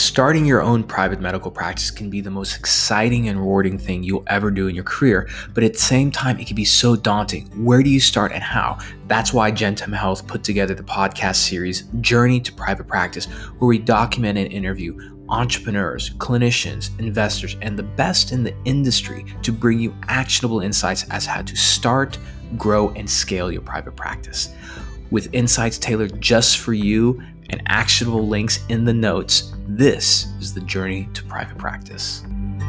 Starting your own private medical practice can be the most exciting and rewarding thing you'll ever do in your career, but at the same time, it can be so daunting. Where do you start and how? That's why Gentym Health put together the podcast series, Journey to Private Practice, where we document and interview entrepreneurs, clinicians, investors, and the best in the industry to bring you actionable insights as how to start, grow, and scale your private practice. With insights tailored just for you and actionable links in the notes, this is the Journey to Private Practice.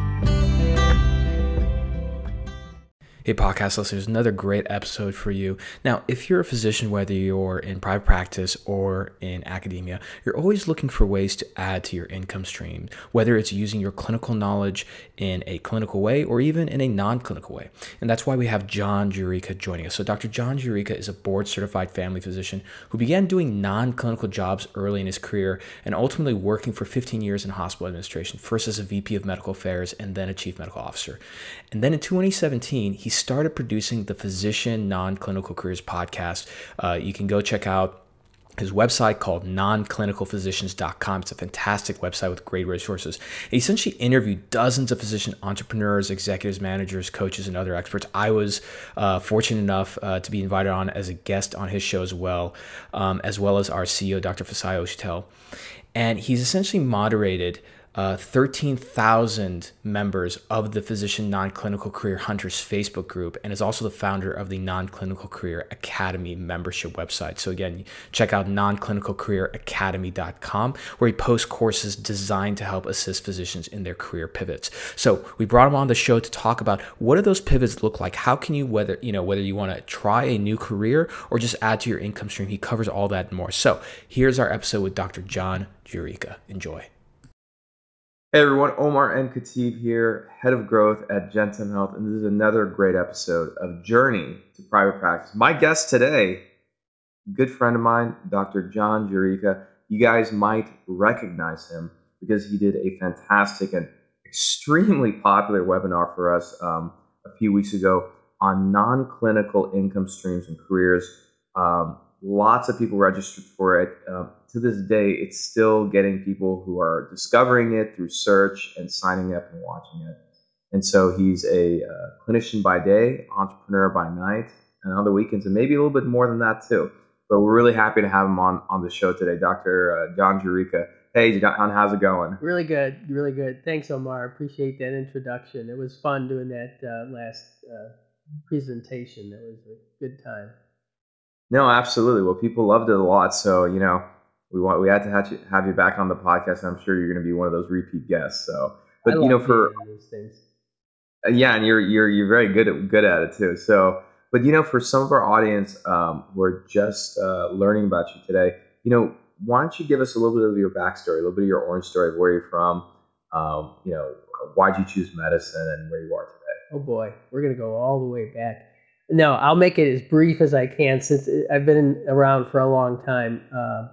Hey, podcast listeners, another great episode for you. Now, if you're a physician, whether you're in private practice or in academia, you're always looking for ways to add to your income stream, whether it's using your clinical knowledge in a clinical way or even in a non-clinical way. And that's why we have John Jurica joining us. So Dr. John Jurica is a board-certified family physician who began doing non-clinical jobs early in his career and ultimately working for 15 years in hospital administration, first as a VP of Medical Affairs and then a Chief Medical Officer. And then in 2017, he started producing the Physician Non-Clinical Careers podcast. You can go check out his website called nonclinicalphysicians.com. It's a fantastic website with great resources. He essentially interviewed dozens of physician entrepreneurs, executives, managers, coaches, and other experts. I was fortunate enough to be invited on as a guest on his show as well as our CEO, Dr. Fasai Ochitel. And he's essentially moderated 13,000 members of the Physician Non-Clinical Career Hunters Facebook group and is also the founder of the Non-Clinical Career Academy membership website. So again, check out nonclinicalcareeracademy.com where he posts courses designed to help assist physicians in their career pivots. So we brought him on the show to talk about what do those pivots look like? How can you, whether you want to try a new career or just add to your income stream? He covers all that and more. So here's our episode with Dr. John Jurica. Enjoy. Hey everyone, Omar N. Khatib here, Head of Growth at Gentym Health, and this is another great episode of Journey to Private Practice. My guest today, good friend of mine, Dr. John Jurica. You guys might recognize him because he did a fantastic and extremely popular webinar for us a few weeks ago on non-clinical income streams and careers. Lots of people registered for it. To this day, it's still getting people who are discovering it through search and signing up and watching it. And so he's a clinician by day, entrepreneur by night, and on the weekends, and maybe a little bit more than that too. But we're really happy to have him on the show today, Dr. John Jurica. Hey, John, how's it going? Really good, really good. Thanks, Omar. Appreciate that introduction. It was fun doing that last presentation. That was a good time. No, absolutely. Well, people loved it a lot, so we had to have you back on the podcast. And I'm sure you're going to be one of those repeat guests. So, but those things. Yeah, and you're very good at it too. So, but for some of our audience who are just learning about you today, why don't you give us a little bit of your backstory, a little bit of your origin story of where you're from, why'd you choose medicine and where you are today? Oh boy, we're going to go all the way back. No, I'll make it as brief as I can since I've been around for a long time.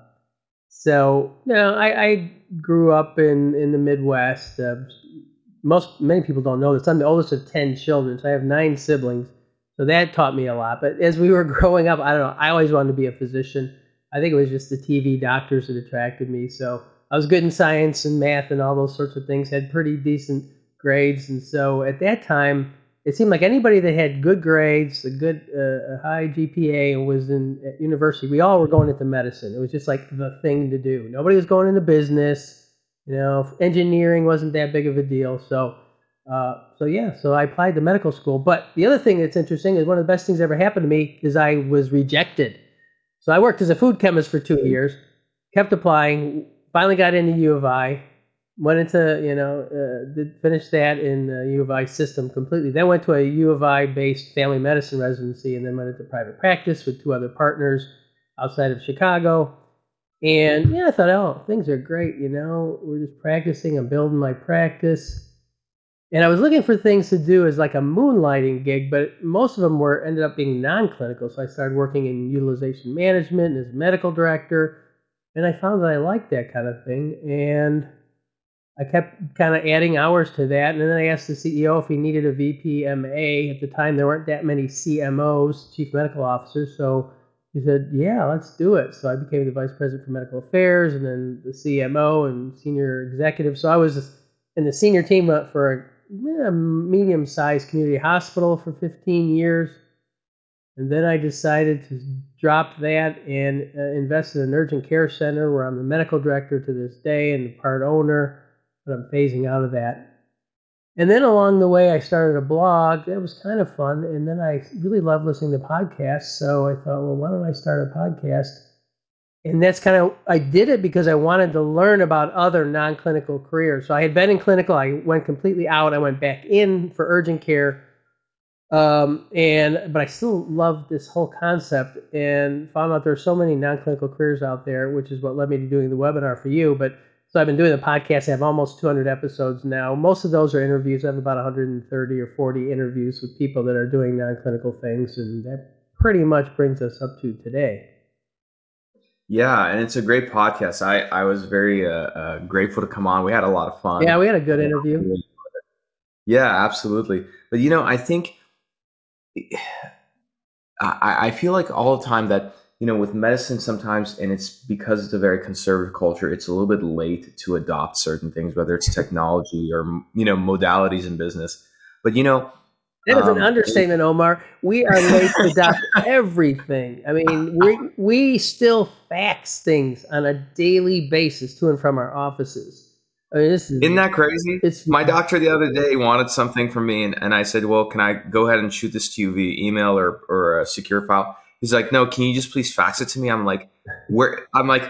I grew up in the Midwest. Many people don't know this. I'm the oldest of 10 children, so I have 9 siblings. So that taught me a lot. But as we were growing up, I don't know, I always wanted to be a physician. I think it was just the TV doctors that attracted me. So I was good in science and math and all those sorts of things, had pretty decent grades. And so at that time, it seemed like anybody that had good grades, a high GPA, and was at university, we all were going into medicine. It was just like the thing to do. Nobody was going into business. Engineering wasn't that big of a deal. So I applied to medical school. But the other thing that's interesting is one of the best things that ever happened to me is I was rejected. So I worked as a food chemist for 2 years, kept applying, finally got into U of I. Went into, finished that in the U of I system completely. Then went to a U of I-based family medicine residency and then went into private practice with 2 other partners outside of Chicago. And I thought, things are great, we're just practicing. I'm building my practice. And I was looking for things to do as like a moonlighting gig, but most of them ended up being non-clinical. So I started working in utilization management as a medical director. And I found that I liked that kind of thing. And I kept kind of adding hours to that, and then I asked the CEO if he needed a VP MA. At the time, there weren't that many CMOs, Chief Medical Officers, so He said, yeah, let's do it. So I became the vice president for medical affairs and then the CMO and senior executive. So I was in the senior team for a medium-sized community hospital for 15 years. And then I decided to drop that and invest in an urgent care center where I'm the medical director to this day and the part owner, but I'm phasing out of that. And then along the way, I started a blog. That was kind of fun. And then I really love listening to podcasts. So I thought, well, why don't I start a podcast? And that's kind of, I did it because I wanted to learn about other non-clinical careers. So I had been in clinical. I went completely out. I went back in for urgent care. But I still loved this whole concept and found out there's so many non-clinical careers out there, which is what led me to doing the webinar for you. So I've been doing the podcast. I have almost 200 episodes now. Most of those are interviews. I have about 130 or 40 interviews with people that are doing non-clinical things, and that pretty much brings us up to today. Yeah, and it's a great podcast. I was very grateful to come on. We had a lot of fun. Yeah, we had a good interview. Yeah, absolutely. But, I think I feel like all the time that, with medicine sometimes, and it's because it's a very conservative culture, it's a little bit late to adopt certain things, whether it's technology or, modalities in business. But, that is an understatement, Omar. We are late to adopt everything. I mean, we still fax things on a daily basis to and from our offices. I mean, isn't that crazy? My doctor the other day wanted something from me, and I said, well, can I go ahead and shoot this to you via email or a secure file? He's like, no, can you just please fax it to me? I'm like, where? I'm like,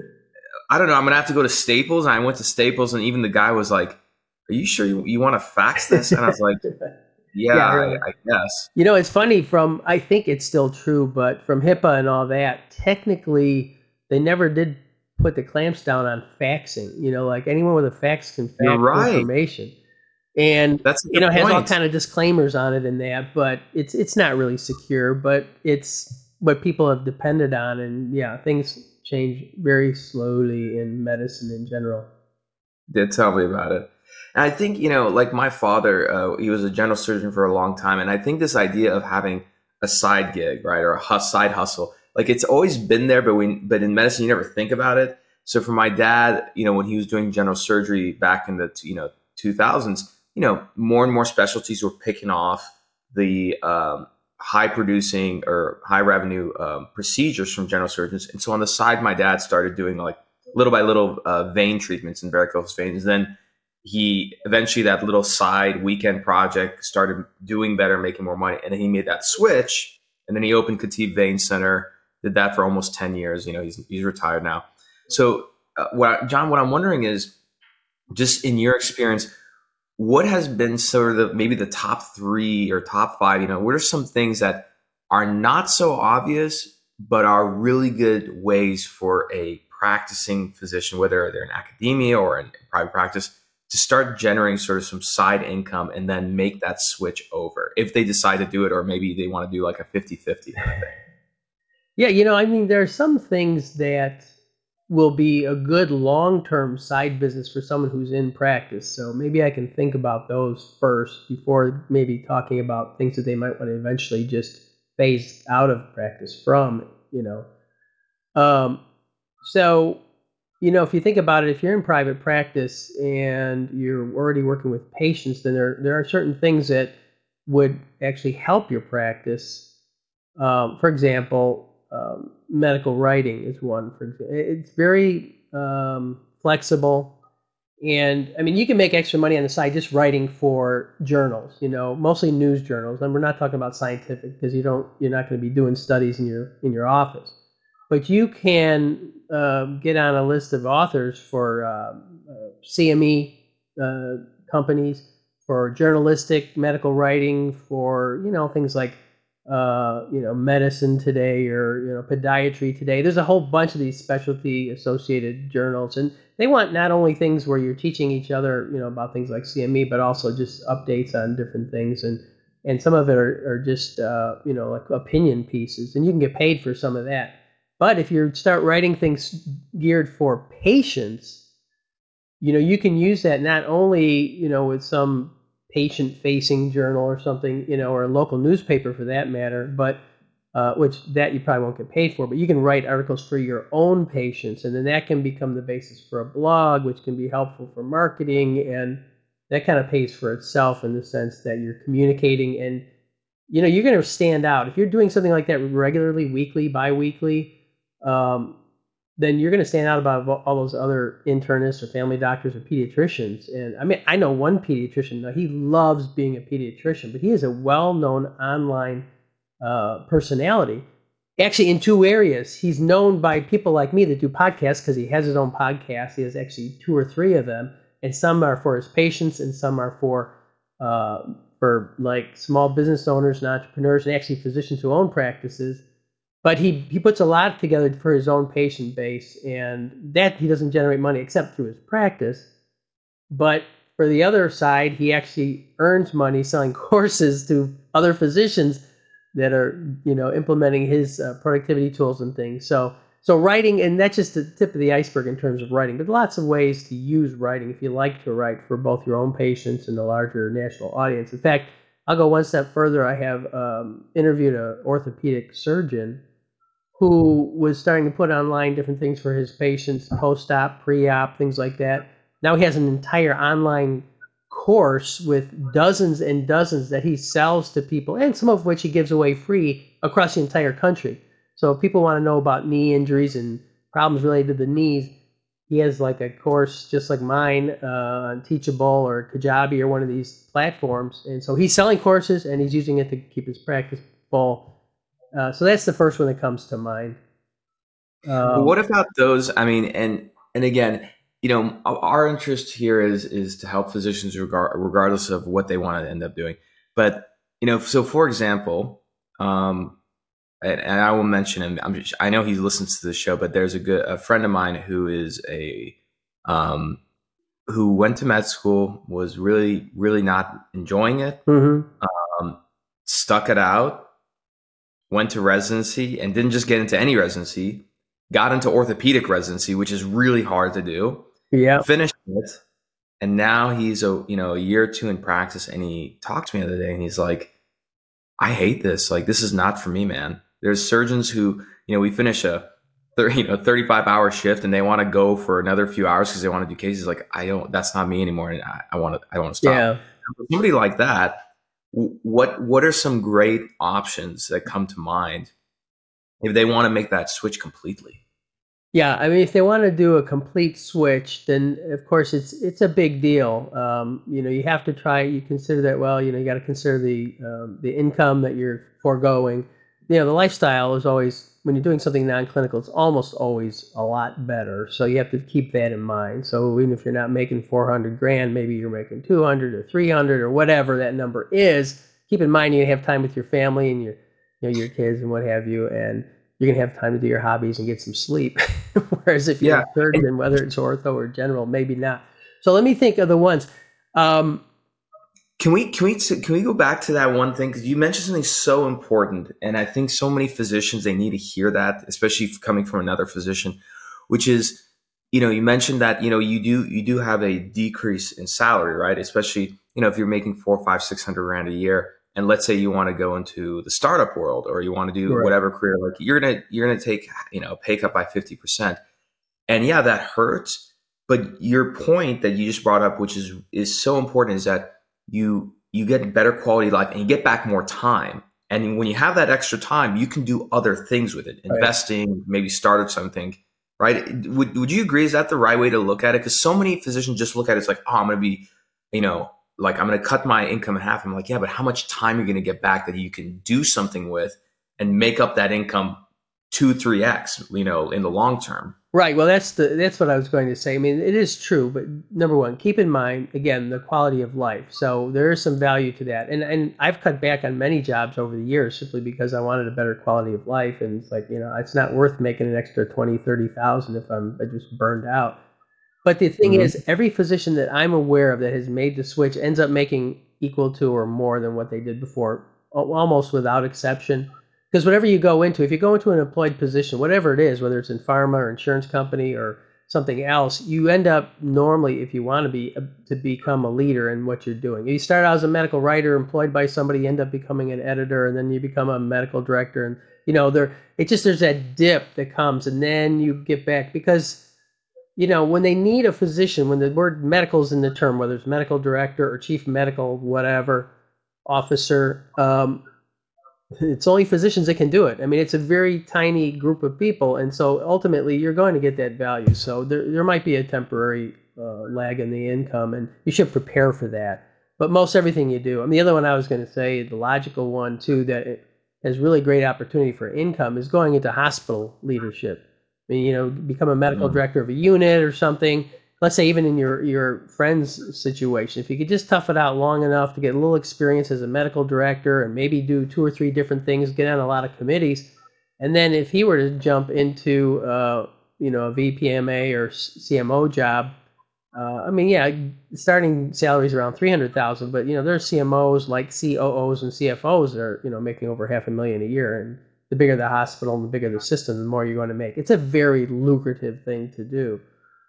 I don't know. I'm going to have to go to Staples. And I went to Staples, and even the guy was like, are you sure you want to fax this? And I was like, yeah, really. I guess. It's funny I think it's still true, but from HIPAA and all that, technically, they never did put the clamps down on faxing. Like anyone with a fax can fax information. And that's it has all kind of disclaimers on it and that, but it's not really secure, but it's what people have depended on. And yeah, things change very slowly in medicine in general. Did tell me about it. And I think, like my father, he was a general surgeon for a long time. And I think this idea of having a side gig, right, or a side hustle, like it's always been there, but in medicine, you never think about it. So for my dad, when he was doing general surgery back in the 2000s, more and more specialties were picking off the high producing or high revenue procedures from general surgeons. And so on the side, my dad started doing like little by little vein treatments and varicose veins. Then he eventually, that little side weekend project, started doing better, making more money. And then he made that switch. And then he opened Khatib Vein Center, did that for almost 10 years. He's retired now. So John, what I'm wondering is, just in your experience, what has been sort of maybe the top 3 or top 5, what are some things that are not so obvious, but are really good ways for a practicing physician, whether they're in academia or in private practice, to start generating sort of some side income and then make that switch over if they decide to do it, or maybe they want to do like a 50-50 kind of thing? Yeah, there are some things that will be a good long-term side business for someone who's in practice. So maybe I can think about those first before maybe talking about things that they might want to eventually just phase out of practice from, So, if you think about it, if you're in private practice and you're already working with patients, then there are certain things that would actually help your practice. For example, medical writing is one. For example, it's very flexible, and you can make extra money on the side just writing for journals. Mostly news journals, and we're not talking about scientific because you're not going to be doing studies in your office. But you can get on a list of authors for CME companies, for journalistic medical writing, for things like Medicine Today or Podiatry Today. There's a whole bunch of these specialty associated journals, and they want not only things where you're teaching each other about things like CME, but also just updates on different things, and some of it are just like opinion pieces, and you can get paid for some of that. But if you start writing things geared for patients, you can use that not only with some patient-facing journal or something, or a local newspaper for that matter, but which that you probably won't get paid for, but you can write articles for your own patients, and then that can become the basis for a blog, which can be helpful for marketing, and that kind of pays for itself in the sense that you're communicating, and you're going to stand out if you're doing something like that regularly, weekly, bi-weekly. Then you're going to stand out above all those other internists or family doctors or pediatricians. And I mean, I know one pediatrician. Now, he loves being a pediatrician, but he is a well-known online personality. Actually, in two areas, he's known by people like me that do podcasts because he has his own podcast. He has actually 2 or 3 of them, and some are for his patients, and some are for like small business owners and entrepreneurs, and actually physicians who own practices. But he puts a lot together for his own patient base, and that he doesn't generate money except through his practice. But for the other side, he actually earns money selling courses to other physicians that are, implementing his productivity tools and things. So writing, and that's just the tip of the iceberg in terms of writing, but lots of ways to use writing if you like to write for both your own patients and the larger national audience. In fact, I'll go one step further. I have interviewed an orthopedic surgeon who was starting to put online different things for his patients, post-op, pre-op, things like that. Now he has an entire online course with dozens and dozens that he sells to people, and some of which he gives away free across the entire country. So if people want to know about knee injuries and problems related to the knees, he has like a course just like mine on Teachable or Kajabi or one of these platforms. And so he's selling courses and he's using it to keep his practice full. So that's the first one that comes to mind. What about those? I mean, and again, our interest here is to help physicians regardless of what they want to end up doing. But so for example, and I will mention him. I know he listens to the show, but there's a friend of mine who is who went to med school, was really, really not enjoying it, stuck it out, went to residency, and didn't just get into any residency, got into orthopedic residency, which is really hard to do. Yeah, finished it, and now he's a year or 2 in practice, and he talked to me the other day, and he's like, I hate this. Like, this is not for me, man. There's surgeons who, we finish a 35-hour shift and they want to go for another few hours because they want to do cases. Like, that's not me anymore. And I want to stop. Yeah. Somebody like that, what are some great options that come to mind if they want to make that switch completely? Yeah, I mean, if they want to do a complete switch, then of course it's a big deal. You have to try. You consider that. Well, you got to consider the income that you're foregoing. The lifestyle is always, when you're doing something non-clinical, it's almost always a lot better. So you have to keep that in mind. So even if you're not making $400,000, maybe you're making 200 or 300 or whatever that number is. Keep in mind you have time with your family and your kids and what have you, and you're gonna have time to do your hobbies and get some sleep. Whereas if you're a surgeon, whether it's ortho or general, maybe not. So let me think of the ones. Can we go back to that one thing? Because you mentioned something so important, and I think so many physicians, they need to hear that, especially coming from another physician, which is, you mentioned that, you do have a decrease in salary, right? Especially, if you're making $400,000, $500,000, $600,000 a year, and let's say you want to go into the startup world, or you want to do whatever career, like you're gonna take a pay cut by 50%, and yeah, that hurts. But your point that you just brought up, which is so important, is that you get better quality of life and you get back more time. And when you have that extra time, you can do other things with it, investing, maybe start something, right? Would you agree? Is that the right way to look at it? Because so many physicians just look at it as like, oh, I'm going to be, like I'm going to cut my income in half. I'm like, yeah, but how much time are you going to get back that you can do something with and make up that income 2-3x, in the long term? Right. Well, that's what I was going to say. I mean, it is true, but number one, keep in mind, again, the quality of life. So there is some value to that. And I've cut back on many jobs over the years simply because I wanted a better quality of life. And it's like, it's not worth making an extra 20, 30,000 if I'm just burned out. But the thing is, every physician that I'm aware of that has made the switch ends up making equal to or more than what they did before, almost without exception. Because whatever you go into, if you go into an employed position, whatever it is, whether it's in pharma or insurance company or something else, you end up normally, if you want to be, to become a leader in what you're doing. You start out as a medical writer employed by somebody, you end up becoming an editor, and then you become a medical director. And there's that dip that comes, and then you get back because when they need a physician, when the word medical is in the term, whether it's medical director or chief medical whatever officer, it's only physicians that can do it. I mean, it's a very tiny group of people, and so ultimately you're going to get that value. So there might be a temporary lag in the income, and you should prepare for that. But most everything you do. I mean, the other one I was going to say, the logical one too, that it has really great opportunity for income is going into hospital leadership. I mean, become a medical director of a unit or something. Let's say even in your friend's situation, if you could just tough it out long enough to get a little experience as a medical director and maybe do 2 or 3 different things, get on a lot of committees, and then if he were to jump into a VPMA or CMO job, starting salaries around $300,000, but there's CMOs like COOs and CFOs that are making over $500,000 a year, and the bigger the hospital and the bigger the system, the more you're going to make. It's a very lucrative thing to do.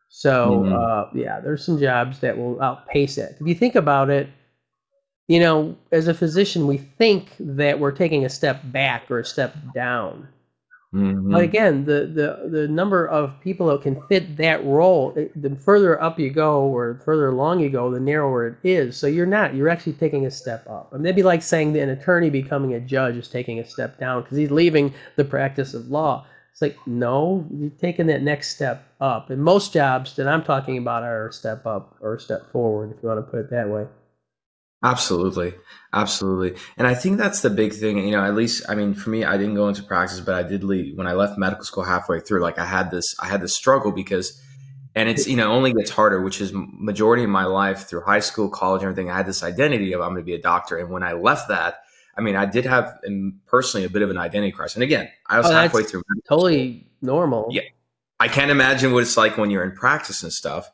So, there's some jobs that will outpace it. If you think about it, as a physician, we think that we're taking a step back or a step down. Mm-hmm. But again, the number of people that can fit that role, the further up you go or further along you go, the narrower it is. So you're actually taking a step up. I mean, that'd be like saying that an attorney becoming a judge is taking a step down because he's leaving the practice of law. It's like, no, you're taking that next step up. And most jobs that I'm talking about are a step up or a step forward, if you want to put it that way. Absolutely. Absolutely. And I think that's the big thing, at least, I mean, for me, I didn't go into practice, but I did leave when I left medical school halfway through. Like I had this struggle because, and it's, only gets harder, which is majority of my life through high school, college, and everything. I had this identity of I'm going to be a doctor. And when I left that, I mean, I did have personally a bit of an identity crisis. And again, I was halfway through. Totally normal. Yeah. I can't imagine what it's like when you're in practice and stuff.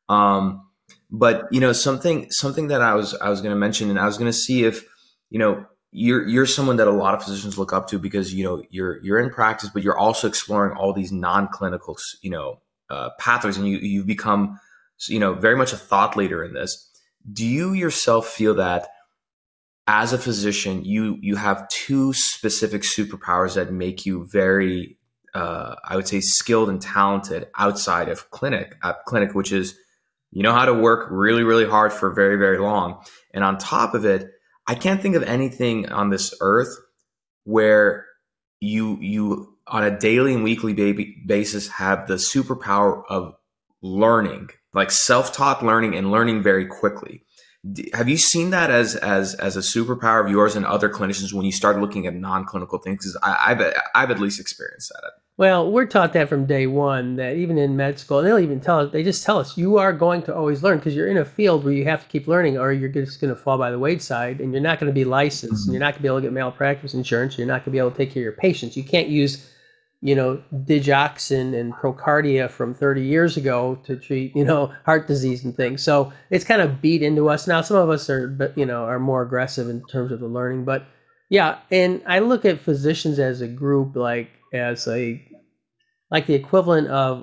But something that I was going to mention, and I was going to see if you're someone that a lot of physicians look up to because you're in practice, but you're also exploring all these non-clinical pathways, and you've become very much a thought leader in this. Do you yourself feel that as a physician, you have 2 specific superpowers that make you very, I would say, skilled and talented outside of clinic, which is how to work really, really hard for very, very long. And on top of it, I can't think of anything on this earth where you on a daily and weekly basis have the superpower of learning, like self-taught learning and learning very quickly. Have you seen that as a superpower of yours and other clinicians when you start looking at non-clinical things? Because I've at least experienced that. Well, we're taught that from day one, that even in med school, they'll even they just tell us you are going to always learn because you're in a field where you have to keep learning or you're just going to fall by the wayside and you're not going to be licensed and you're not going to be able to get malpractice insurance. You're not going to be able to take care of your patients. You can't use, digoxin and Procardia from 30 years ago to treat, heart disease and things. So it's kind of beat into us. Now, some of us are more aggressive in terms of the learning, but yeah. And I look at physicians as a group, as the equivalent of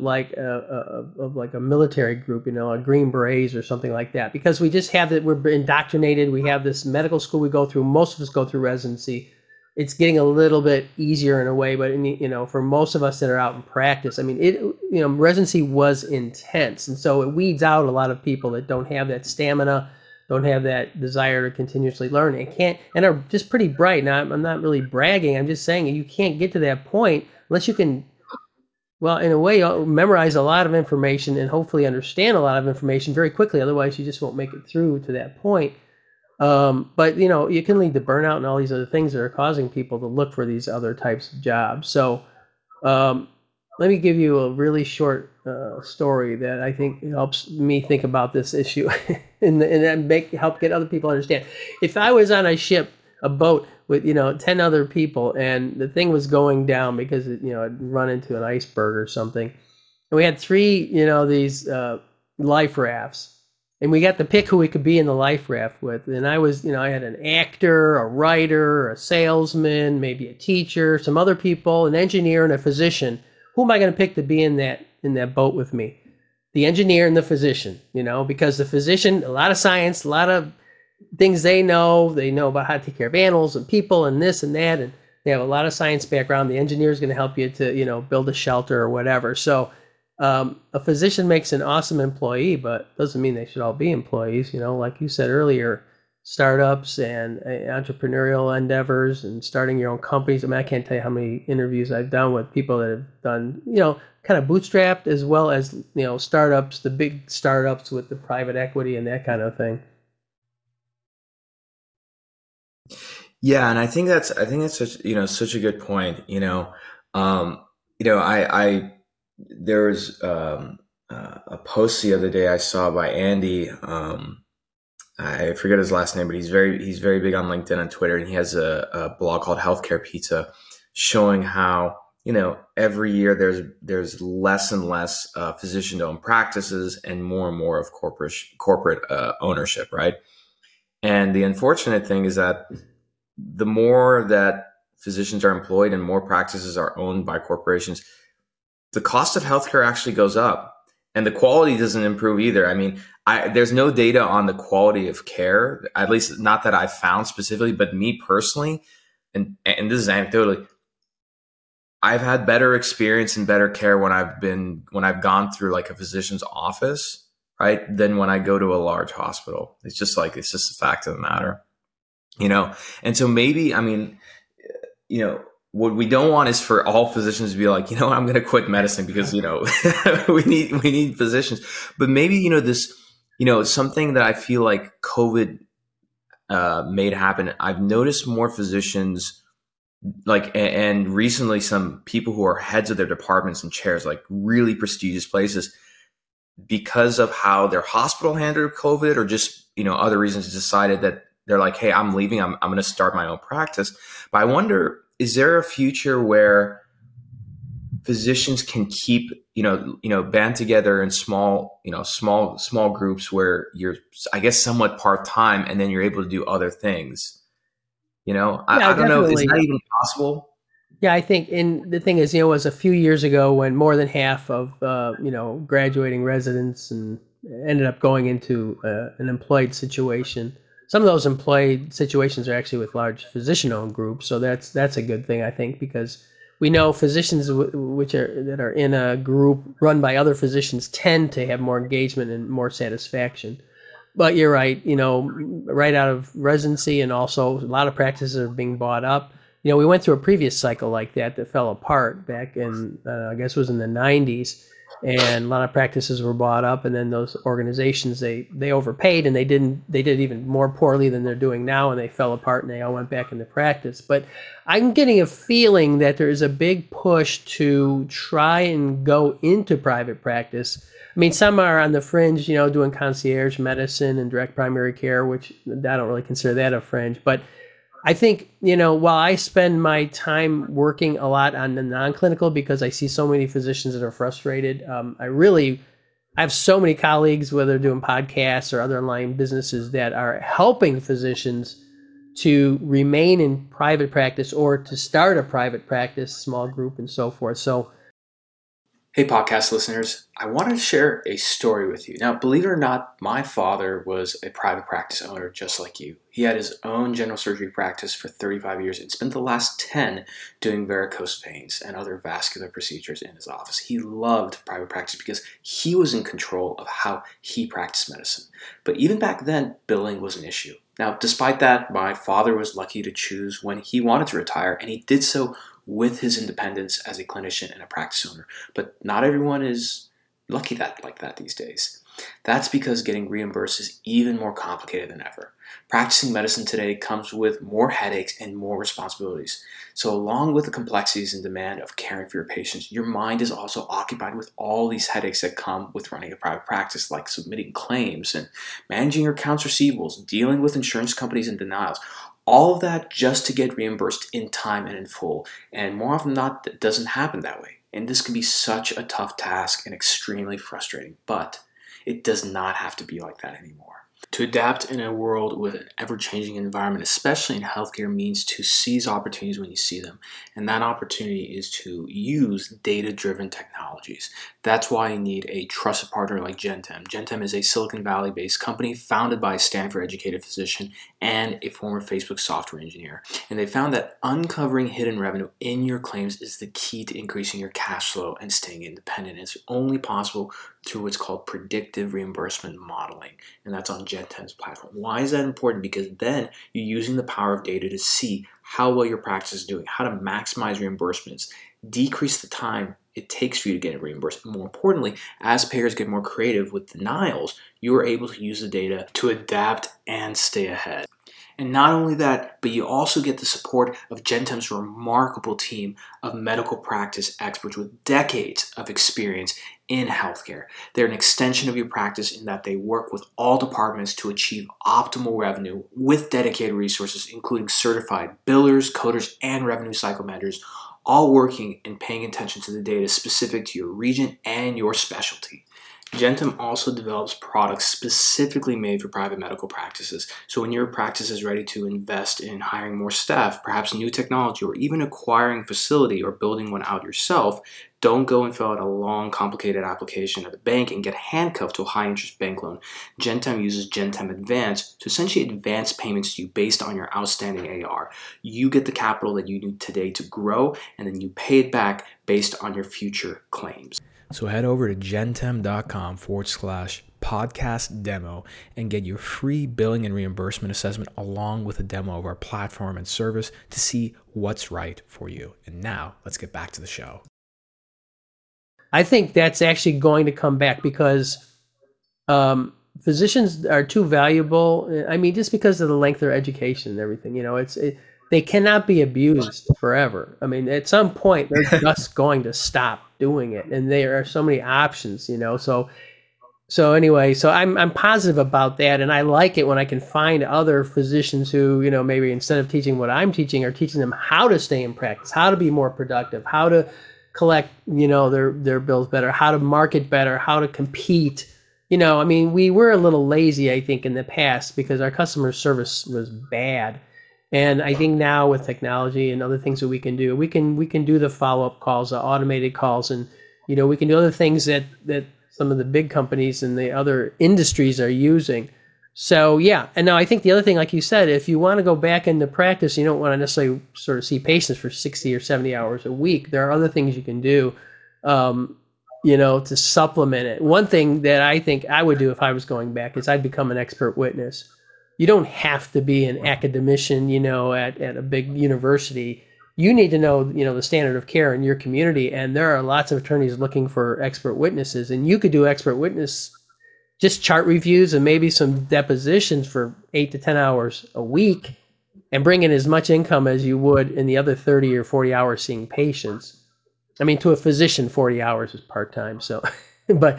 a military group, a Green Berets or something like that, because we just have that, we're indoctrinated. We have this medical school we go through. Most of us go through residency. It's getting a little bit easier in a way, but for most of us that are out in practice, I mean, residency was intense, and so it weeds out a lot of people that don't have that stamina, don't have that desire to continuously learn, and are just pretty bright. Now, I'm not really bragging. I'm just saying you can't get to that point unless you can, well, in a way, memorize a lot of information and hopefully understand a lot of information very quickly. Otherwise, you just won't make it through to that point. But you can lead to burnout and all these other things that are causing people to look for these other types of jobs. So let me give you a really short story that I think helps me think about this issue and help get other people to understand. If I was on a boat with 10 other people and the thing was going down because I'd run into an iceberg or something, and we had 3 these life rafts. And we got to pick who we could be in the life raft with. And I was, I had an actor, a writer, a salesman, maybe a teacher, some other people, an engineer, and a physician. Who am I going to pick to be in that boat with me? The engineer and the physician, because the physician, a lot of science, a lot of things they know about how to take care of animals and people and this and that. And They have a lot of science background. The engineer is going to help you to, build a shelter or whatever. So a physician makes an awesome employee, but doesn't mean they should all be employees. Like you said earlier, startups and entrepreneurial endeavors and starting your own companies. I mean, I can't tell you how many interviews I've done with people that have done, kind of bootstrapped as well as, startups, the big startups with the private equity and that kind of thing. Yeah, and I think that's such a good point. There was a post the other day I saw by Andy. I forget his last name, but he's very big on LinkedIn and Twitter, and he has a blog called Healthcare Pizza, showing how every year there's less and less physician-owned practices and more of corporate ownership, right? And the unfortunate thing is that the more that physicians are employed and more practices are owned by corporations, the cost of healthcare actually goes up, and the quality doesn't improve either. I mean, there's no data on the quality of care, at least not that I've found specifically, but me personally, and this is anecdotally, I've had better experience and better care when I've gone through like a physician's office, right, than when I go to a large hospital. It's just a fact of the matter, And so maybe, I mean, what we don't want is for all physicians to be like, I'm going to quit medicine because, we need physicians. But maybe, this, something that I feel like COVID made happen. I've noticed more physicians and recently some people who are heads of their departments and chairs, like really prestigious places, because of how their hospital handled COVID or just, other reasons, decided that they're like, hey, I'm leaving. I'm going to start my own practice. But I wonder, is there a future where physicians can keep, band together in small groups where you're, I guess, somewhat part-time, and then you're able to do other things? I don't know. Is that even possible? Yeah, I think, and the thing is, it was a few years ago when more than half of, graduating residents and ended up going into an employed situation. Some of those employed situations are actually with large physician-owned groups, so that's a good thing, I think, because we know physicians that are in a group run by other physicians tend to have more engagement and more satisfaction. But you're right, right out of residency, and also a lot of practices are being bought up. We went through a previous cycle like that fell apart back in, I guess it was in the 90s, and a lot of practices were bought up, and then those organizations, they overpaid, and they did even more poorly than they're doing now, and they fell apart, and they all went back into practice. But I'm getting a feeling that there is a big push to try and go into private practice. I mean, some are on the fringe, doing concierge medicine and direct primary care, which I don't really consider that a fringe. But I think, while I spend my time working a lot on the non-clinical because I see so many physicians that are frustrated, I have so many colleagues, whether they're doing podcasts or other online businesses, that are helping physicians to remain in private practice or to start a private practice, small group, and so forth. So, hey, podcast listeners, I wanted to share a story with you. Now, believe it or not, my father was a private practice owner just like you. He had his own general surgery practice for 35 years and spent the last 10 doing varicose veins and other vascular procedures in his office. He loved private practice because he was in control of how he practiced medicine. But even back then, billing was an issue. Now, despite that, my father was lucky to choose when he wanted to retire, and he did so with his independence as a clinician and a practice owner. But not everyone is lucky like that these days. That's because getting reimbursed is even more complicated than ever. Practicing medicine today comes with more headaches and more responsibilities. So along with the complexities and demand of caring for your patients, your mind is also occupied with all these headaches that come with running a private practice, like submitting claims and managing your accounts receivables, dealing with insurance companies and denials. All of that just to get reimbursed in time and in full. And more often than not, it doesn't happen that way. And this can be such a tough task and extremely frustrating. But it does not have to be like that anymore. To adapt in a world with an ever-changing environment, especially in healthcare, means to seize opportunities when you see them. And that opportunity is to use data-driven technologies. That's why you need a trusted partner like Gentem. Gentem is a Silicon Valley-based company founded by a Stanford-educated physician and a former Facebook software engineer. And they found that uncovering hidden revenue in your claims is the key to increasing your cash flow and staying independent. It's only possible through what's called predictive reimbursement modeling, and that's on Gentem's platform. Why is that important? Because then you're using the power of data to see how well your practice is doing, how to maximize reimbursements, decrease the time it takes for you to get it reimbursed. And more importantly, as payers get more creative with denials, you are able to use the data to adapt and stay ahead. And not only that, but you also get the support of Gentem's remarkable team of medical practice experts with decades of experience in healthcare. They're an extension of your practice in that they work with all departments to achieve optimal revenue with dedicated resources, including certified billers, coders, and revenue cycle managers, all working and paying attention to the data specific to your region and your specialty. Gentem also develops products specifically made for private medical practices. So when your practice is ready to invest in hiring more staff, perhaps new technology, or even acquiring a facility or building one out yourself, don't go and fill out a long, complicated application at the bank and get handcuffed to a high-interest bank loan. Gentem uses Gentem Advance to essentially advance payments to you based on your outstanding AR. You get the capital that you need today to grow, and then you pay it back based on your future claims. So head over to gentem.com/podcast demo and get your free billing and reimbursement assessment along with a demo of our platform and service to see what's right for you. And now let's get back to the show. I think that's actually going to come back because physicians are too valuable. I mean, just because of the length of their education and everything, they cannot be abused forever. I mean, at some point, they're just going to stop doing it, and there are so many options, So anyway, so I'm positive about that, and I like it when I can find other physicians who, maybe instead of teaching what I'm teaching, are teaching them how to stay in practice, how to be more productive, how to collect, their bills better, how to market better, how to compete. We were a little lazy, I think, in the past because our customer service was bad. And I think now with technology and other things that we can do, we can do the follow-up calls, the automated calls, and we can do other things that some of the big companies and the other industries are using. So yeah, and now I think the other thing, like you said, if you want to go back into practice, you don't want to necessarily sort of see patients for 60 or 70 hours a week. There are other things you can do, to supplement it. One thing that I think I would do if I was going back is I'd become an expert witness. You don't have to be an academician, at a big university. You need to know, the standard of care in your community. And there are lots of attorneys looking for expert witnesses. And you could do expert witness, just chart reviews and maybe some depositions for 8 to 10 hours a week and bring in as much income as you would in the other 30 or 40 hours seeing patients. I mean, to a physician, 40 hours is part-time. So, but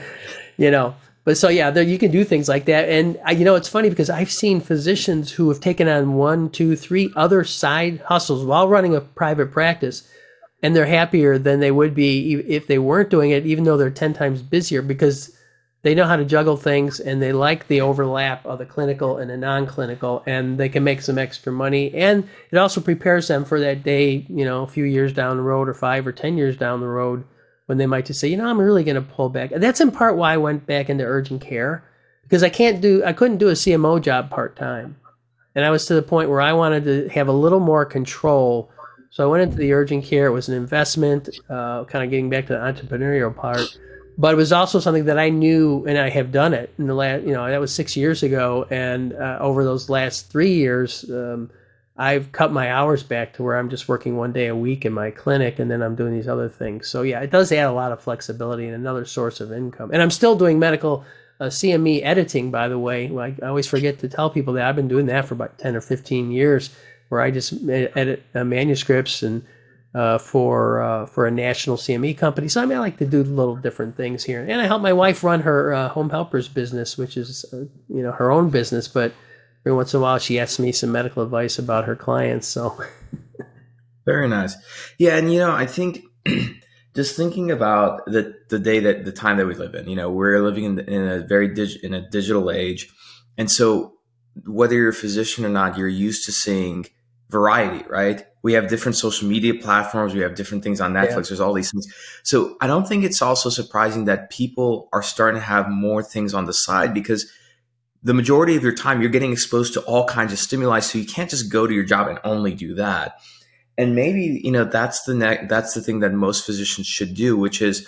so yeah, there, you can do things like that. And it's funny because I've seen physicians who have taken on 1, 2, 3 other side hustles while running a private practice, and they're happier than they would be if they weren't doing it, even though they're 10 times busier, because they know how to juggle things and they like the overlap of the clinical and the non-clinical, and they can make some extra money. And it also prepares them for that day, a few years down the road or 5 or 10 years down the road, when they might just say, I'm really going to pull back. And that's in part why I went back into urgent care, because I couldn't do a CMO job part-time. And I was to the point where I wanted to have a little more control. So I went into the urgent care. It was an investment, kind of getting back to the entrepreneurial part. But it was also something that I knew, and I have done it in the last, that was 6 years ago. And over those last 3 years, I've cut my hours back to where I'm just working 1 day a week in my clinic, and then I'm doing these other things. So yeah, it does add a lot of flexibility and another source of income. And I'm still doing medical CME editing, by the way. I always forget to tell people that I've been doing that for about 10 or 15 years, where I just edit manuscripts and for a national CME company. So I like to do little different things here. And I help my wife run her home helpers business, which is her own business, but every once in a while, she asks me some medical advice about her clients. So, very nice. Yeah, and I think just thinking about the time that we live in. We're living in a very digital age, And so whether you're a physician or not, you're used to seeing variety, right? We have different social media platforms. We have different things on Netflix. Yeah. There's all these things. So I don't think it's also surprising that people are starting to have more things on the side, because the majority of your time you're getting exposed to all kinds of stimuli. So you can't just go to your job and only do that. And maybe, that's the thing that most physicians should do, which is,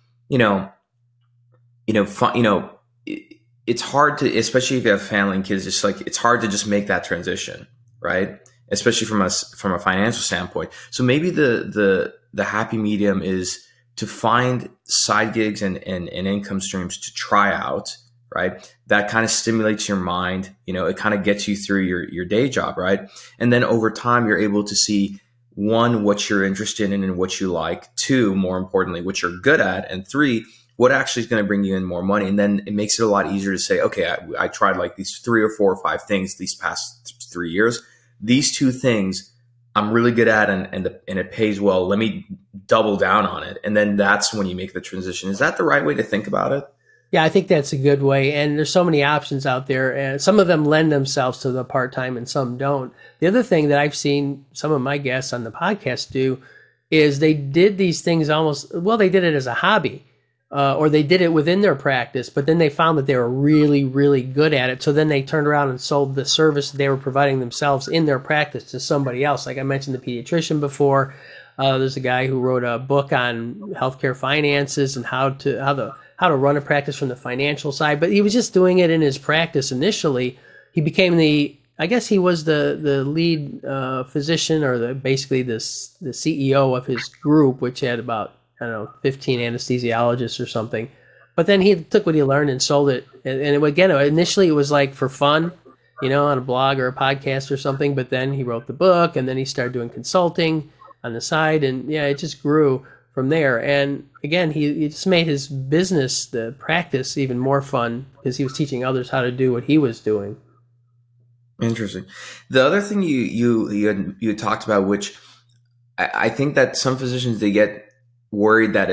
it's hard to, especially if you have family and kids, it's hard to just make that transition, right? Especially from a financial standpoint. So maybe the happy medium is to find side gigs and income streams to try out, right? That kind of stimulates your mind. It kind of gets you through your day job, right? And then over time, you're able to see, one, what you're interested in and what you like. Two, more importantly, what you're good at. And three, what actually is going to bring you in more money. And then it makes it a lot easier to say, okay, I tried like these 3 or 4 or 5 things these past 3 years. These 2 things I'm really good at and it pays well. Let me double down on it. And then that's when you make the transition. Is that the right way to think about it? Yeah, I think that's a good way. And there's so many options out there. And some of them lend themselves to the part-time and some don't. The other thing that I've seen some of my guests on the podcast do is they did these things they did it as a hobby. Or they did it within their practice, but then they found that they were really, really good at it. So then they turned around and sold the service they were providing themselves in their practice to somebody else. Like I mentioned the pediatrician before. There's a guy who wrote a book on healthcare finances and how to run a practice from the financial side. But he was just doing it in his practice initially. He became he was the lead physician, or basically the CEO of his group, which had about 15 anesthesiologists or something. But then he took what he learned and sold it. And again, initially it was like for fun, on a blog or a podcast or something. But then he wrote the book, and then he started doing consulting on the side. And yeah, it just grew from there. And again, he just made his business, the practice, even more fun because he was teaching others how to do what he was doing. Interesting. The other thing you talked about, which I think that some physicians, they get worried that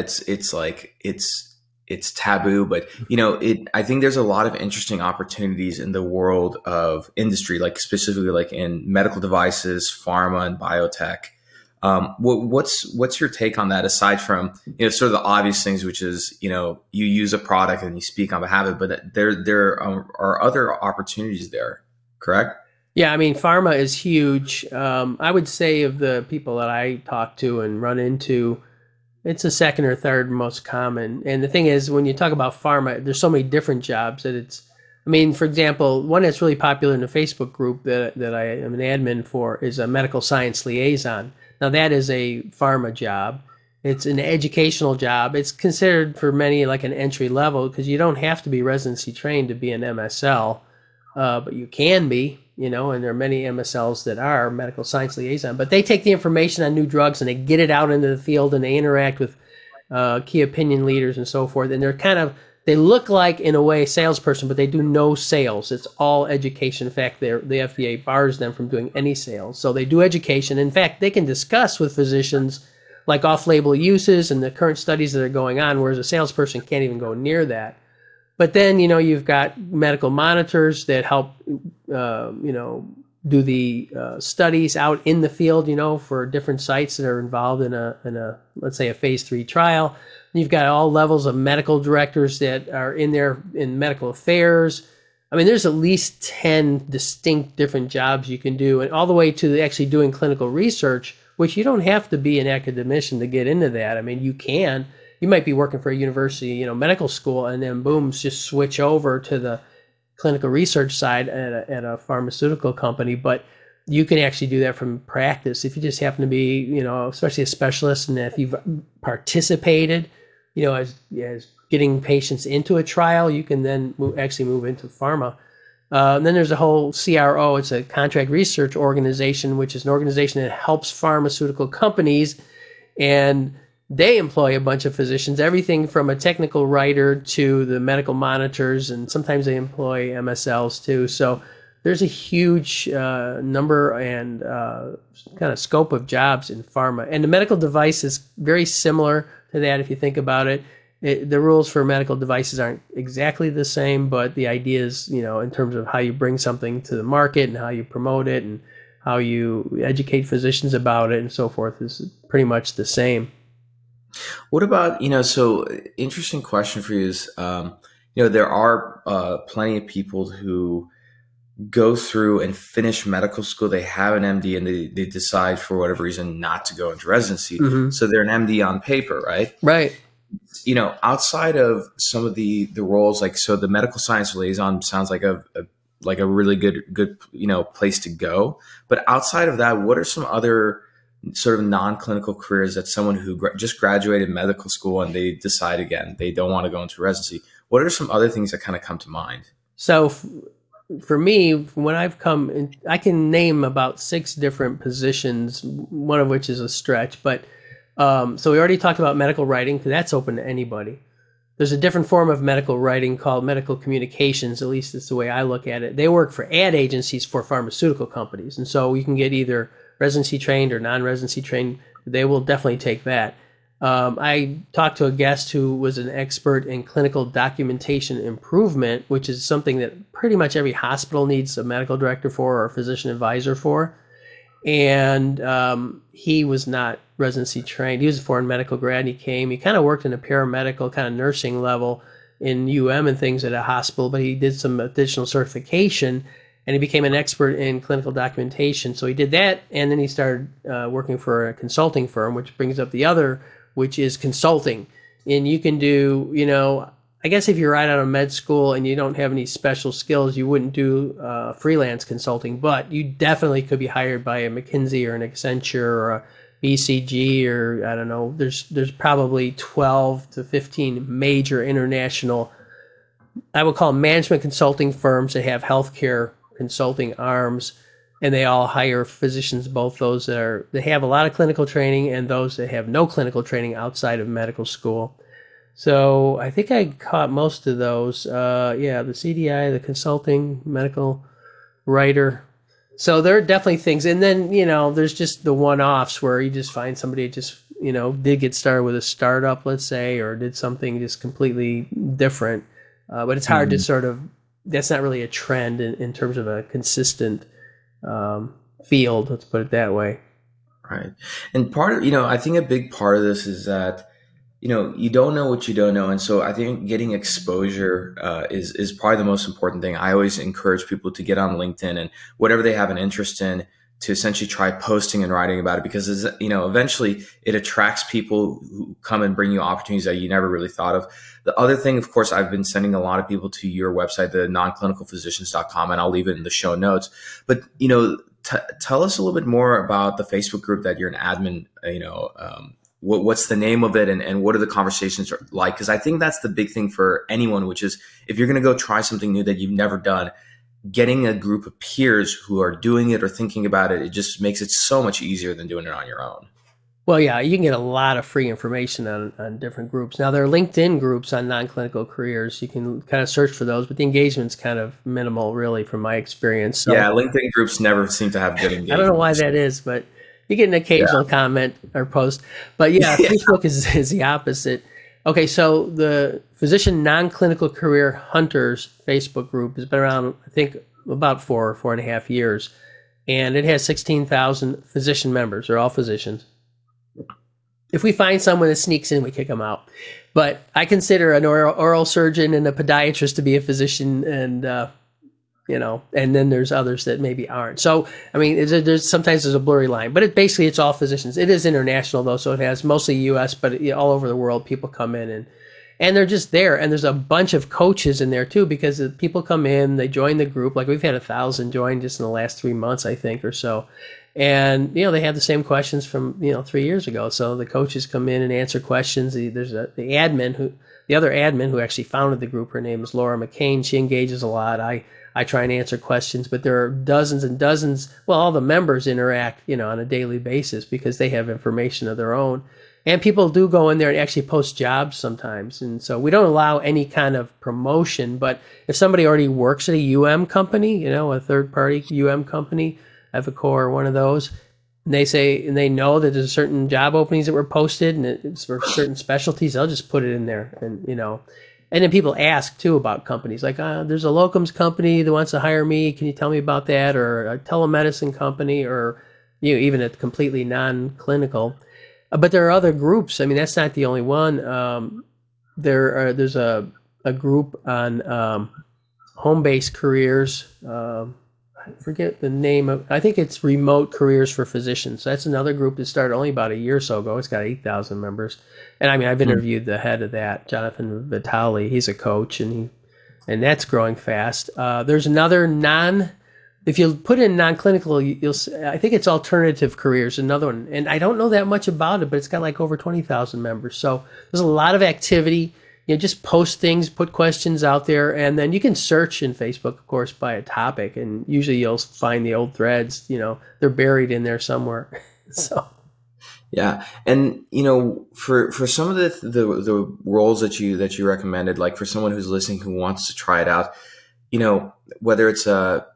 it's taboo, but I think there's a lot of interesting opportunities in the world of industry, like specifically like in medical devices, pharma, and biotech. What's your take on that, aside from sort of the obvious things, which is you use a product and you speak on behalf of it, but there are other opportunities there, correct? Yeah, I mean, pharma is huge. I would say of the people that I talk to and run into, it's the second or third most common. And the thing is, when you talk about pharma, there's so many different jobs that for example, one that's really popular in the Facebook group that I am an admin for is a medical science liaison. Now, that is a pharma job. It's an educational job. It's considered for many like an entry level because you don't have to be residency trained to be an MSL, but you can be. And there are many MSLs that are medical science liaison, but they take the information on new drugs and they get it out into the field and they interact with key opinion leaders and so forth. And they look like, in a way, salesperson, but they do no sales. It's all education. In fact, the FDA bars them from doing any sales. So they do education. In fact, they can discuss with physicians like off-label uses and the current studies that are going on, whereas a salesperson can't even go near that. But then, you've got medical monitors that help, do the studies out in the field, for different sites that are involved in a let's say a phase 3 trial. You've got all levels of medical directors that are in there in medical affairs. I mean, there's at least 10 distinct different jobs you can do, and all the way to actually doing clinical research, which you don't have to be an academician to get into that. I mean, you can. You might be working for a university, medical school, and then boom, just switch over to the clinical research side at a pharmaceutical company. But you can actually do that from practice if you just happen to be, especially a specialist, and if you've participated, as getting patients into a trial, you can then actually move into pharma. And then there's a whole CRO. It's a contract research organization, which is an organization that helps pharmaceutical companies, and they employ a bunch of physicians, everything from a technical writer to the medical monitors, and sometimes they employ MSLs too. So there's a huge number and kind of scope of jobs in pharma. And the medical device is very similar to that if you think about it. The rules for medical devices aren't exactly the same, but the idea is, in terms of how you bring something to the market and how you promote it and how you educate physicians about it and so forth is pretty much the same. What about, so interesting question for you is, there are plenty of people who go through and finish medical school. They have an MD and they decide for whatever reason not to go into residency. Mm-hmm. So they're an MD on paper, right? Right. Outside of some of the roles, like, so the medical science liaison sounds like a really good, place to go. But outside of that, what are some other sort of non-clinical careers that someone who just graduated medical school and they decide again, they don't want to go into residency? What are some other things that kind of come to mind? So for me, when I've come in, I can name about 6 different positions, one of which is a stretch, but so we already talked about medical writing, because that's open to anybody. There's a different form of medical writing called medical communications, at least that's the way I look at it. They work for ad agencies for pharmaceutical companies. And so you can get either residency trained or non-residency trained. They will definitely take that. I talked to a guest who was an expert in clinical documentation improvement, which is something that pretty much every hospital needs a medical director for or a physician advisor for. And he was not residency trained. He was a foreign medical grad. He kind of worked in a paramedical kind of nursing level in and things at a hospital, but he did some additional certification and he became an expert in clinical documentation. So he did that, and then he started working for a consulting firm, which brings up the other, which is consulting. And you can do, I guess if you're right out of med school and you don't have any special skills, you wouldn't do freelance consulting, but you definitely could be hired by a McKinsey or an Accenture or a BCG, or I don't know. There's probably 12 to 15 major international, I would call them management consulting firms that have healthcare consulting arms, and they all hire physicians, both those that have a lot of clinical training and those that have no clinical training outside of medical school. So I think I caught most of those. The CDI, the consulting, medical writer. So there are definitely things. And then, there's just the one-offs where you just find somebody just, did get started with a startup, let's say, or did something just completely different. But it's hard to sort of, that's not really a trend in terms of a consistent field, let's put it that way. Right. And part of, I think a big part of this is that, you don't know what you don't know. And so I think getting exposure is probably the most important thing. I always encourage people to get on LinkedIn and whatever they have an interest in, to essentially try posting and writing about it, because, eventually it attracts people who come and bring you opportunities that you never really thought of. The other thing, of course, I've been sending a lot of people to your website, the nonclinicalphysicians.com, and I'll leave it in the show notes. But, tell us a little bit more about the Facebook group that you're an admin, what's the name of it, and what are the conversations like? Because I think that's the big thing for anyone, which is if you're going to go try something new that you've never done, getting a group of peers who are doing it or thinking about it, it just makes it so much easier than doing it on your own. Well, yeah, you can get a lot of free information on different groups. Now, there are LinkedIn groups on non-clinical careers. You can kind of search for those, but the engagement's kind of minimal, really, from my experience. So, yeah, LinkedIn groups never seem to have good engagement. I don't know why that is, but you get an occasional comment or post. But yeah, Facebook is the opposite. Okay, so the Physician Non-Clinical Career Hunters Facebook group has been around, I think, about 4.5 years. And it has 16,000 physician members. They're all physicians. If we find someone that sneaks in, we kick them out. But I consider an oral surgeon and a podiatrist to be a physician, and and then there's others that maybe aren't. So, I mean, sometimes there's a blurry line, but it's all physicians. It is international though, so it has mostly U.S., but all over the world, people come in and they're just there. And there's a bunch of coaches in there too, because people come in, they join the group. Like we've had 1,000 join just in the last 3 months, I think, or so. And, they have the same questions from, 3 years ago. So the coaches come in and answer questions. There's the other admin who actually founded the group. Her name is Laura McCain. She engages a lot. I try and answer questions, but there are dozens and dozens. Well, all the members interact, on a daily basis because they have information of their own. And people do go in there and actually post jobs sometimes. And so we don't allow any kind of promotion, but if somebody already works at a UM company, a third party UM company, Evacor or one of those, and they say, and they know that there's certain job openings that were posted and it's for certain specialties, they'll just put it in there. And, and then people ask too about companies like, there's a locums company that wants to hire me. Can you tell me about that? Or a telemedicine company, or, even a completely non-clinical. But there are other groups. I mean, that's not the only one. There's a group on home-based careers. I forget the name of. I think it's Remote Careers for Physicians. That's another group that started only about a year or so ago. It's got 8,000 members, and I mean, I've interviewed the head of that, Jonathan Vitale. He's a coach, and that's growing fast. There's another If you put in non-clinical, you'll. I think it's Alternative Careers, another one, and I don't know that much about it, but it's got like over 20,000 members. So there's a lot of activity. Just post things, put questions out there, and then you can search in Facebook, of course, by a topic, and usually you'll find the old threads. They're buried in there somewhere. So, yeah, and for some of the roles that you recommended, like for someone who's listening who wants to try it out, whether it's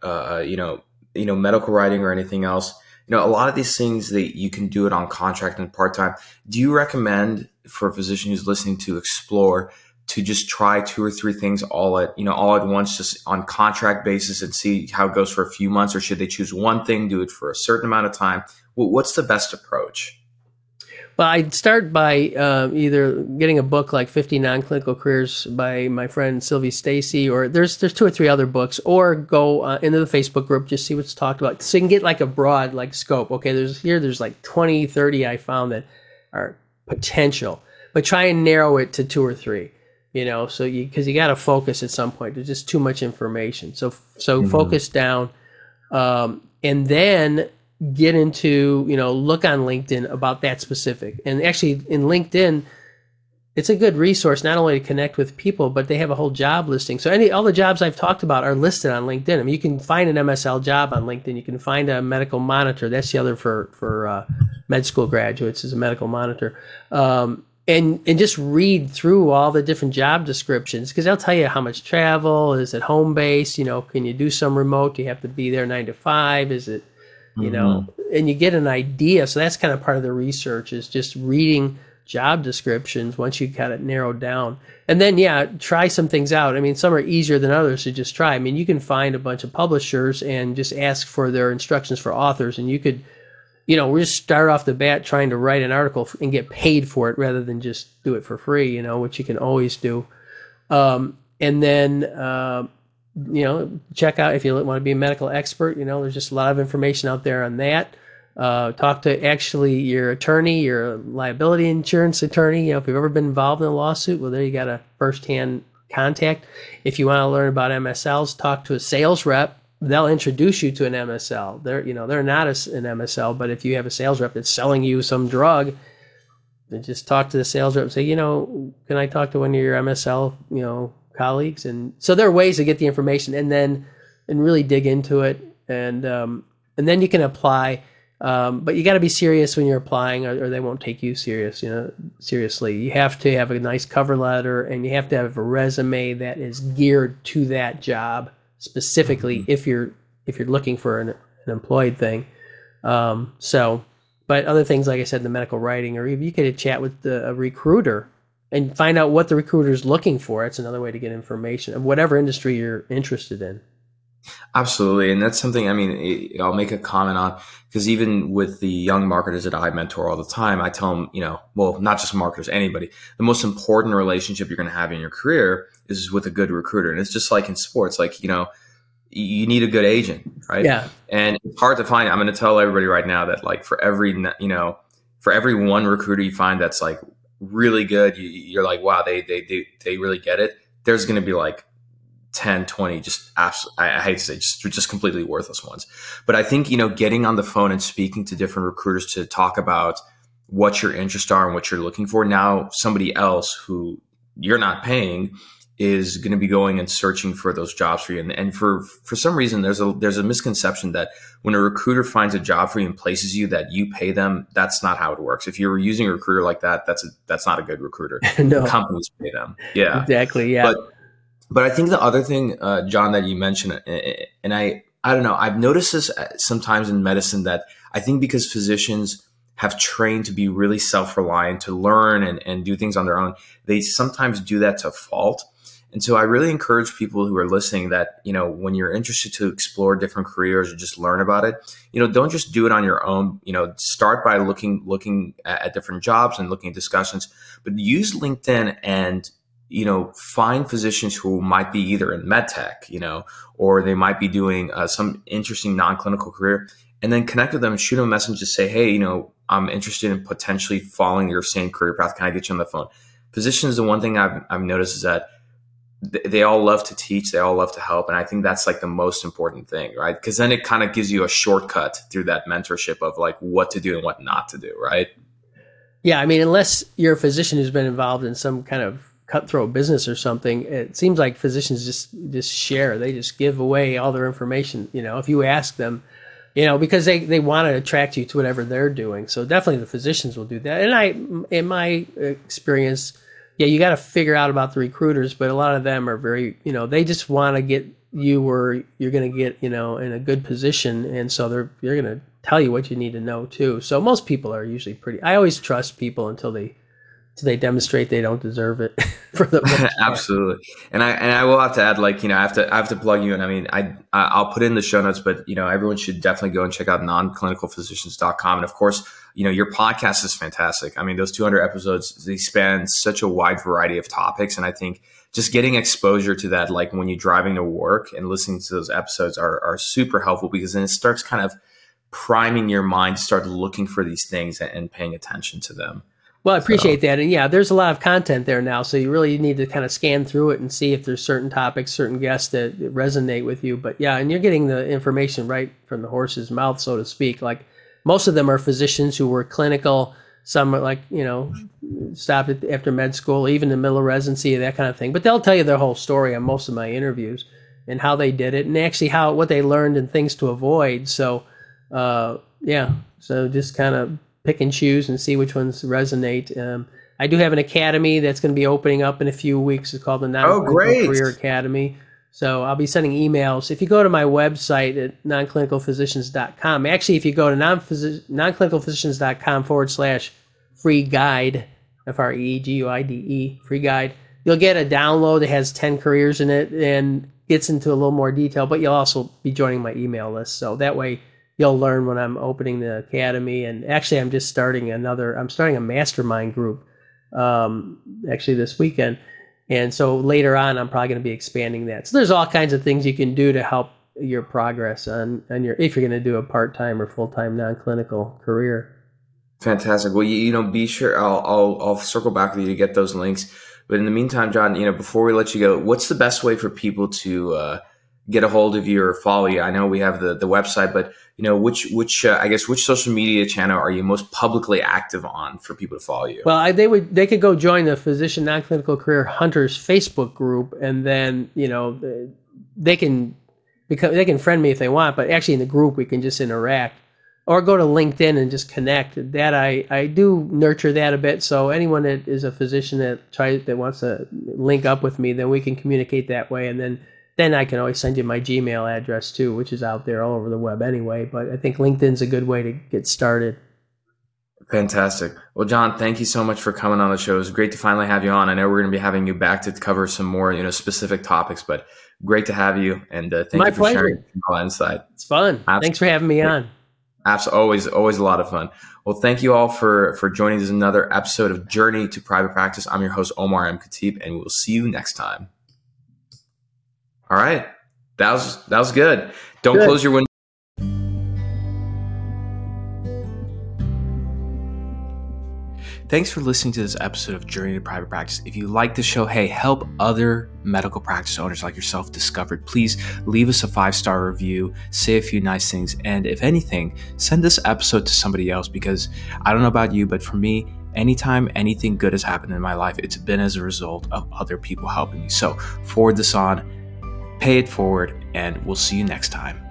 medical writing or anything else, a lot of these things that you can do it on contract and part-time. Do you recommend for a physician who's listening to explore to just try 2 or 3 things all at once, just on contract basis, and see how it goes for a few months? Or should they choose one thing, do it for a certain amount of time? What's the best approach? Well, I'd start by either getting a book like 50 Non-Clinical Careers by my friend Sylvie Stacy, or there's 2 or 3 other books, or go into the Facebook group, just see what's talked about. So you can get like a broad scope. Okay, there's like 20, 30 I found that are potential, but try and narrow it to 2 or 3, because you got to focus at some point. There's just too much information. So focus down, and then get into, look on LinkedIn about that specific. And actually in LinkedIn, it's a good resource, not only to connect with people, but they have a whole job listing. So all the jobs I've talked about are listed on LinkedIn. I mean, you can find an MSL job on LinkedIn. You can find a medical monitor. That's the other for med school graduates, is a medical monitor. And just read through all the different job descriptions, because they'll tell you how much travel, is it home based, can you do some remote? Do you have to be there 9 to 5? Is it, and you get an idea. So that's kind of part of the research, is just reading job descriptions once you got it narrowed down. And then, try some things out. I mean, some are easier than others to just try. I mean, you can find a bunch of publishers and just ask for their instructions for authors. And you could, we just start off the bat trying to write an article and get paid for it rather than just do it for free, which you can always do. And then, check out if you want to be a medical expert. There's just a lot of information out there on that. Talk to actually your attorney, your liability insurance attorney. If you've ever been involved in a lawsuit, well, there you got a firsthand contact. If you want to learn about MSLs, talk to a sales rep. They'll introduce you to an MSL. They're not an MSL, but if you have a sales rep that's selling you some drug, then just talk to the sales rep and say, can I talk to one of your MSL, colleagues? And so there are ways to get the information and really dig into it. And then you can apply. But you got to be serious when you're applying, or they won't take you seriously. You have to have a nice cover letter, and you have to have a resume that is geared to that job specifically, if you're looking for an employed thing. But other things, like I said, the medical writing, or you could chat with a recruiter and find out what the recruiter is looking for. It's another way to get information of whatever industry you're interested in. Absolutely. And that's something, I'll make a comment on, because even with the young marketers that I mentor all the time, I tell them, not just marketers, anybody, the most important relationship you're going to have in your career is with a good recruiter. And it's just like in sports, you need a good agent, right? Yeah. And it's hard to find. I'm going to tell everybody right now that for every one recruiter you find that's really good, you're like, wow, they really get it. There's going to be 10, 20, just absolutely, I hate to say, just completely worthless ones. But I think, getting on the phone and speaking to different recruiters to talk about what your interests are and what you're looking for. Now, somebody else who you're not paying is going to be going and searching for those jobs for you. And for some reason, there's a misconception that when a recruiter finds a job for you and places you, that you pay them. That's not how it works. If you're using a recruiter like that, that's not a good recruiter. No. The companies pay them. Yeah, exactly. Yeah. But I think the other thing, John, that you mentioned, and I I don't know. I've noticed this sometimes in medicine that I think because physicians have trained to be really self-reliant, to learn and do things on their own, they sometimes do that to a fault. And so I really encourage people who are listening that, when you're interested to explore different careers or just learn about it, don't just do it on your own. Start by looking at different jobs and looking at discussions, but use LinkedIn and, find physicians who might be either in med tech, or they might be doing some interesting non-clinical career, and then connect with them and shoot them a message to say, hey, I'm interested in potentially following your same career path. Can I get you on the phone? Physicians, the one thing I've noticed is that they all love to teach. They all love to help. And I think that's like the most important thing, right? Because then it kind of gives you a shortcut through that mentorship of like what to do and what not to do, right? Yeah, I mean, unless you're a physician who's been involved in some kind of cutthroat business or something, it seems like physicians just share. They just give away all their information, if you ask them, because they want to attract you to whatever they're doing. So definitely the physicians will do that. And in my experience, yeah, you got to figure out about the recruiters, but a lot of them are very, they just want to get you where you're going to get, in a good position. And so they're going to tell you what you need to know too. So most people are usually I always trust people until they demonstrate they don't deserve it for the most part. Absolutely. And I will have to add, like, I have to plug you in. I mean, I'll put in the show notes, but, everyone should definitely go and check out nonclinicalphysicians.com. And of course, your podcast is fantastic. I mean, those 200 episodes, they span such a wide variety of topics. And I think just getting exposure to that, like when you're driving to work and listening to those episodes are super helpful, because then it starts kind of priming your mind to start looking for these things and paying attention to them. Well, I appreciate that. And yeah, there's a lot of content there now. So you really need to kind of scan through it and see if there's certain topics, certain guests that resonate with you. But yeah, and you're getting the information right from the horse's mouth, so to speak. Like most of them are physicians who were clinical. Some are like, stopped after med school, even in the middle of residency, that kind of thing. But they'll tell you their whole story on most of my interviews and how they did it and actually what they learned and things to avoid. So, yeah, so just kind of pick and choose and see which ones resonate. I do have an academy that's going to be opening up in a few weeks. It's called the Non-Clinical Career Academy. So I'll be sending emails. If you go to my website at nonclinicalphysicians.com, actually, if you go to nonclinicalphysicians.com/free guide, FREEGUIDE, free guide, you'll get a download that has 10 careers in it and gets into a little more detail, but you'll also be joining my email list. So that way, you'll learn when I'm opening the academy. And actually, I'm starting a mastermind group actually this weekend. And so later on, I'm probably going to be expanding that. So there's all kinds of things you can do to help your progress if you're going to do a part-time or full-time non-clinical career. Fantastic. Well, be sure I'll circle back with you to get those links. But in the meantime, John, before we let you go, what's the best way for people to get a hold of you or follow you? I know we have the website, but which social media channel are you most publicly active on for people to follow you? Well, they could go join the Physician Non-Clinical Career Hunters Facebook group, and then they can friend me if they want. But actually, in the group, we can just interact, or go to LinkedIn and just connect. That I do nurture that a bit. So anyone that is a physician that wants to link up with me, then we can communicate that way, and then I can always send you my Gmail address too, which is out there all over the web anyway. But I think LinkedIn's a good way to get started. Fantastic. Well, John, thank you so much for coming on the show. It was great to finally have you on. I know we're going to be having you back to cover some more, specific topics, but great to have you. And thank you for sharing all insight. It's fun. Absolutely. Thanks for having me on. Absolutely. Always a lot of fun. Well, thank you all for joining this another episode of Journey to Private Practice. I'm your host, Omar M. Khatib, and we'll see you next time. All right. That was good. Don't close your window. Thanks for listening to this episode of Journey to Private Practice. If you like the show, hey, help other medical practice owners like yourself discover it. Please leave us a 5-star review, say a few nice things, and if anything, send this episode to somebody else, because I don't know about you, but for me, anytime anything good has happened in my life, it's been as a result of other people helping me. So forward this on, pay it forward, and we'll see you next time.